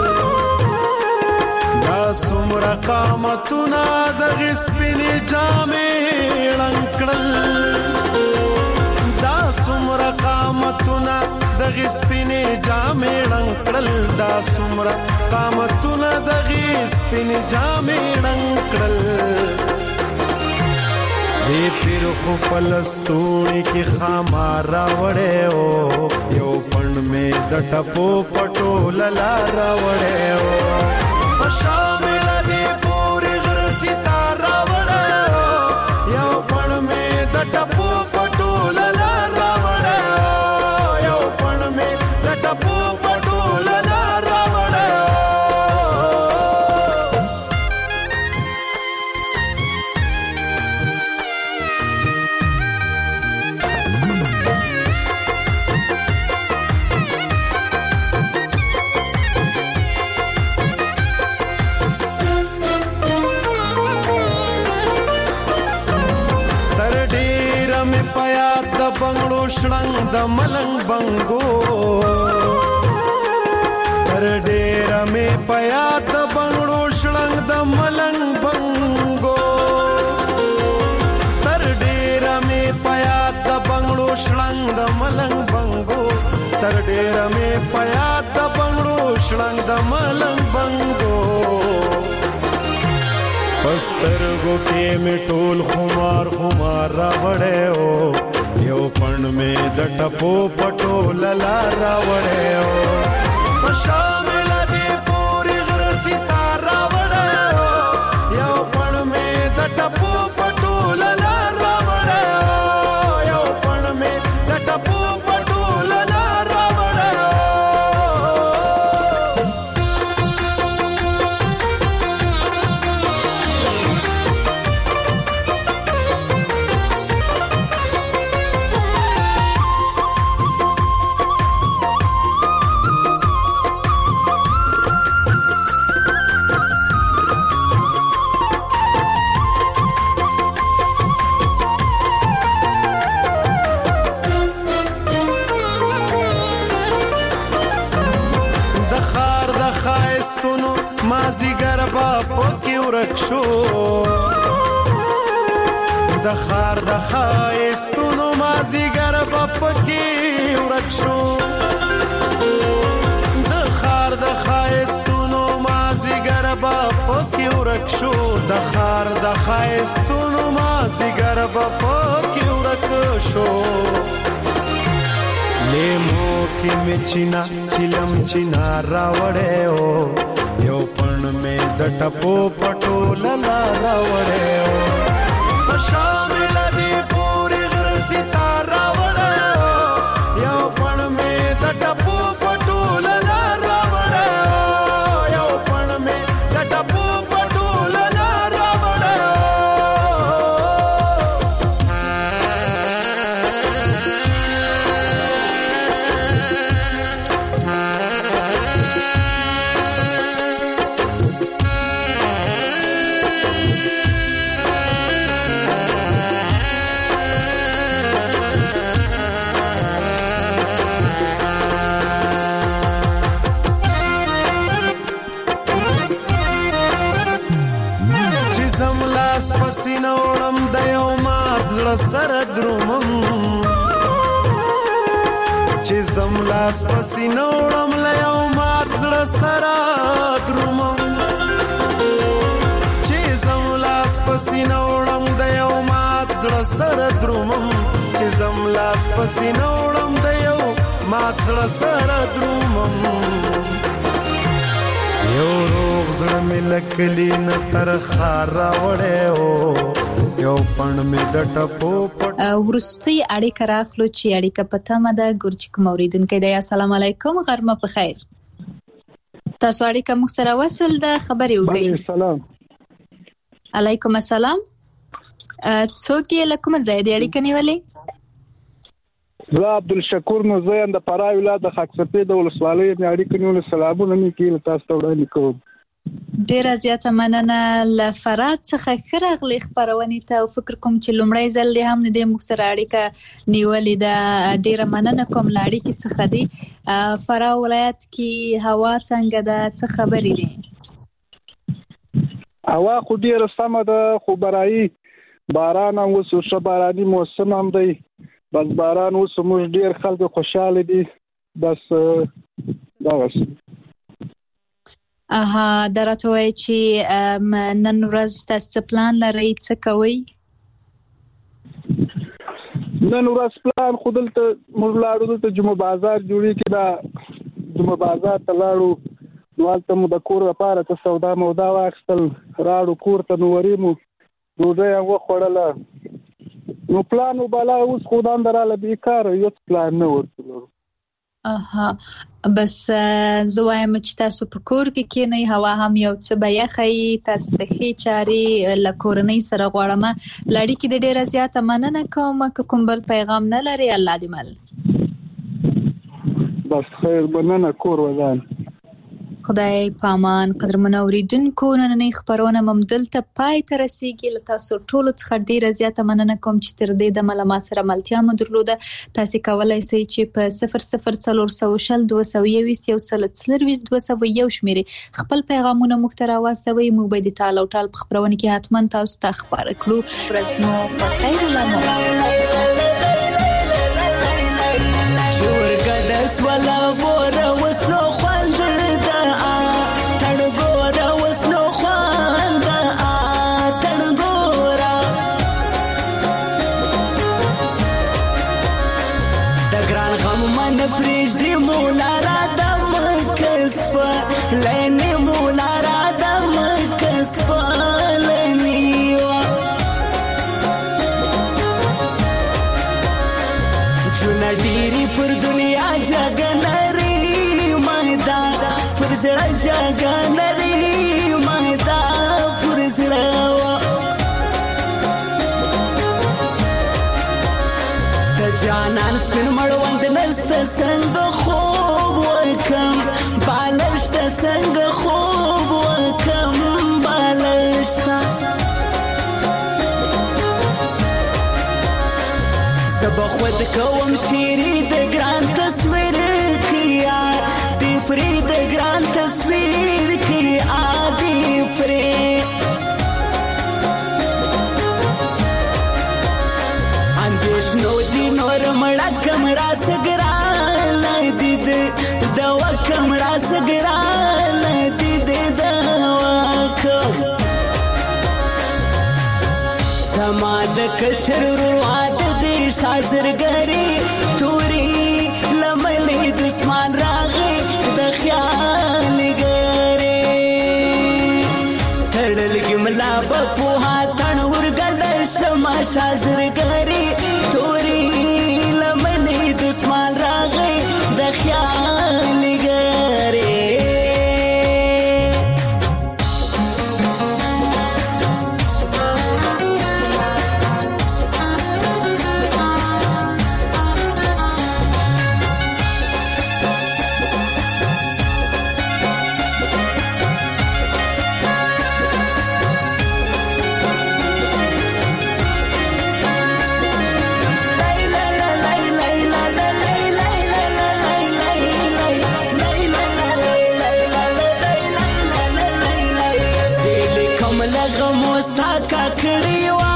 دا څومره قامتونه د غسپینې جامې رنگ کړل دا څومره قامتونه د غسپینې جامې رنگ کړل دا څومره قامتونه د غسپینې جامې رنگ کړل دی پیر خو پلستونی کی خامار راوڑے او یو پند میں د ټپو پټو لاره وړے او شامل دی پوری غر ستاره وړے او یو پند میں د ټپو پټو لاره وړے او یو پند میں د ټپو پټو لاره وړے بنگړو شړنګ د ملنګ بنګو تر ډېره مې په یاد د بنگړو شړنګ د ملنګ بنګو تر ډېره مې په یاد د بنگړو شړنګ د ملنګ بنګو تر ډېره مې په یاد د بنگړو شړنګ د ملنګ بنګو پسترګو کې مې ټول خمار خمار راوړې او یو پڼ مې د ټپو پټو للا راوړې او په شامل دې پوری غر ستار راوړې او یو پڼ مې د ټپو پټو للا راوړې او یو پڼ مې د ټپو پټو للا راوړې مازیګر با پکې ورک شو د خار د خایستونو مازیګر با پکې ورک شو د خار د خایستونو مازیګر با پکې ورک شو د خار د خایستونو مازیګر با پکې ورک شو لیمو کې مچینا چلم چینا راوړې او یو پڼ مې د ټپو پټو للا راوړې او په شامل دې پوری غر ستار راوړې او یو پڼ مې د ټپو پټو للا راوړې او یو پڼ مې د ټپو پټو للا راوړې پسینه وړم د یو مات زړه سره درومم چې زم لاس پسینه وړم له یو مات زړه سره درومم چې زم لاس پسینه وړم د یو مات زړه سره درومم چې زم لاس پسینه وړم د یو مات زړه سره درومم یو روغ زړه مې لکلی نه تر خار راوړې او یو پڼ مې د ټپو پټ ورستي اړیکه راخلو چې اړیکه په تمه ده ګورچ کوم اوریدونکو دی السلام علیکم غرمه په خیر تاسو اړیکه موږ سره وصل ده خبرې وکړئ السلام علیکم السلام څوک یې لکه مزه دی اړیکه نیولې زه عبدالشکور نوزیان د فراه ولایت د خاکسپې د ولسوالۍ اړیکه نیولې سلامونه مې کیل تاسو ته وړاندې کوم ډیره زیاته مننه له فراه څخه خراغلی خبرونه ته او فکر کوم چې لومړی ځل دی هم د موږ سره اړیکه نیولې ده ډیره مننه کوم لاړې کې څخه دی فراه ولایت کې هوا څنګه ده څه خبرې دي هوا خو ډیره سمه ده خو برای باران او وسو باراني موسم هم دی بس باران اوس موږ ډیر خلک خوشاله دي بس دا وس درته وای چې نن ورځ تاسو پلان لرئ څه کوئ نن ورځ پلان خودلته موږ لاړو ته جمعه بازار جوړی کې دا جمعه بازار ته لاړو نوالته مو د کور لپاره څه سودا مودا واخستل راړو کور ته نورې مو ډوډۍ هغه خوړله نو پلان وبالا اوس خدان دراله بیکار یو پلان نه ورته بس زوایم چې تاسو په کور کې نه هوا هم یو څه بیخی تاسو د خې چاري لکورنۍ سره غواړم لړۍ کې د ډیره زیاته مننه کوم کوم بل پیغام نه لري الله دې مل بس خیر مننه کور ودان خدای پامان. قدرمن اوریدونکو، نننۍ خبرونه مم دلته پای ته رسیږي. له تاسو ټولو څخه ډیره زیاته مننه کوم چې تر دې د ما سره ملتیا مو درلوده. تاسو کولای شئ چې په 00402221 شمیرې خپل پیغامونه موږ ته راوستوئ. موږ به د ټال او ټال په خبرونه کې حتما تاسو ته خبر کړو. ورځ مو په خیر ولرئ. ولا بورا وسنو خوان دا تړګورا وسنو خوان دا تړګورا د ګران غم من پریج دی مولا را د مکسب لنی مولا را د مکسب لنیوا چونه ډیری پر دنیا جګنری مادا پر زړه جګنری مادا پر زړه د جانان سپین مړوند نست څنګه خوب وکم بالشت څنګه خوب وکم بالشت زب خود کوم شیری د ګران تصویر کیا دی فری د ګران تصویر کیا دی فری اندیش نو دی نور مړه کمرا سګرا لدید د وکمرا سګرا لدید د وک سما د کشر رواد دی شازرګری توري لملې دشمن راغې د خیال ګری تړلګي ملا په هاتن ورګل شما شازرګری توري لملې دشمن راغې د خیال ګری کړي